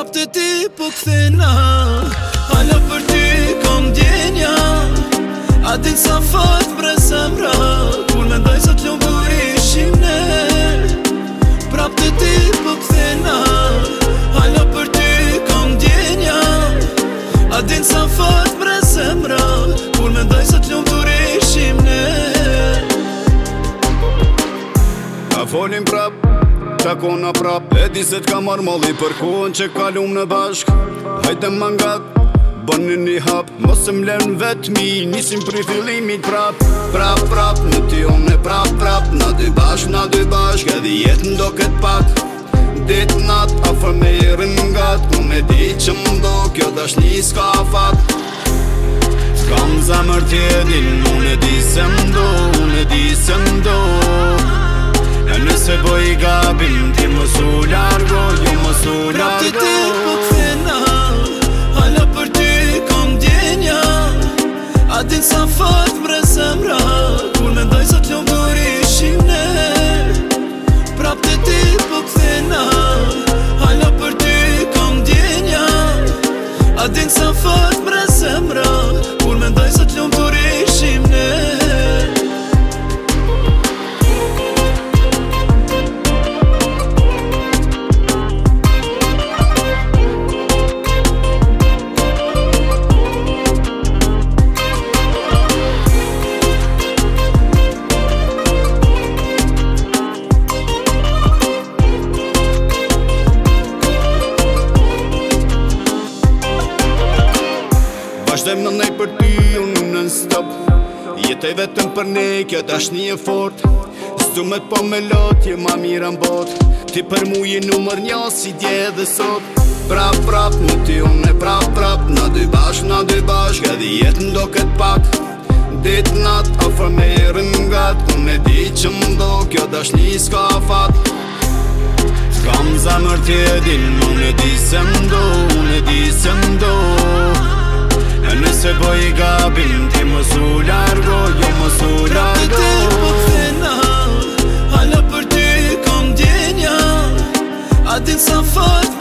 Prap të ti po kthena, hala për ty kom djenja. A din sa fat bre zemra, kur mendoj sa t'lumbur ishim ne. Prap të ti po kthena, hala për ty kom djenja. A din sa fat bre zemra, kur mendoj sa t'lumbur ishim ne. A folim prap, qa kona prap, e di se t'ka marrë molli për kohën që kalum në bashk. Hajde mangat, bënë një hap, mos e mlen vetë mi, nisim për i fillimit prap. Prap, prap, në ty unë e prap, prap, na dy bashk, edhe jetën do këtë pak. Dit nat, afer me i rëngat, unë e di që m'do, kjo dashni s'ka fat. S'kam zemër tjedin, unë e di se m'do, unë e di se m'do. E nëse boj gabim, ti mos u largo, jo mos u largo. Prap të ti po kthena, hala për ty kom djenja. A din sa fat bre zemra, kur mendoj sa t'lumbur ishim ne. Prap të ti po kthena, hala për ty kom djenja. A din sa fat bre zemra, kur mendoj sa t'lumbur ishim ne. Vazhdojmë në nej për ty, unë në stop. Jetoj vetëm për ne, kjo dashni e fort. S'du me po me lot, je ma mira m'bot. Ti për mu je numër një, si dje dhe sot. Prap, prap, në ty unë e prap, prap. Na dy bashk, edhe jetën do këtë pak. Dit nat, afer me i rëngat, unë e di që m'do, kjo dashni s'ka fat. S'kam zemër tjedin, unë e di se m'do, unë e di se m'do. E nëse boj gabim, ti mos u largo, jo mos u largo. Prap të ti po kthena, hala për ty kom djenja. A din sa fat